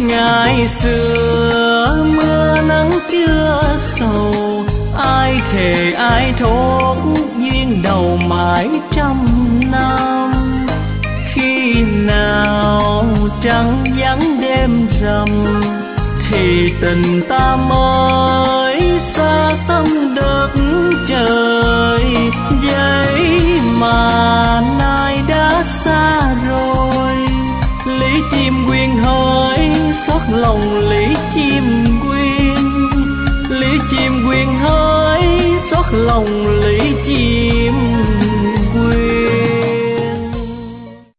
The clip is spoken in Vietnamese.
Ngày xưa mưa nắng chưa sầu, ai thề ai thốt duyên đầu mãi trăm năm. Khi nào trăng vắng đêm rằm, thì tình ta mới xa tâm đất trời. Vậy mà nay đã xa rồi, lý chim quyên hỡi xót lòng lý chim quyên, lý chim quyên hỡi xót lòng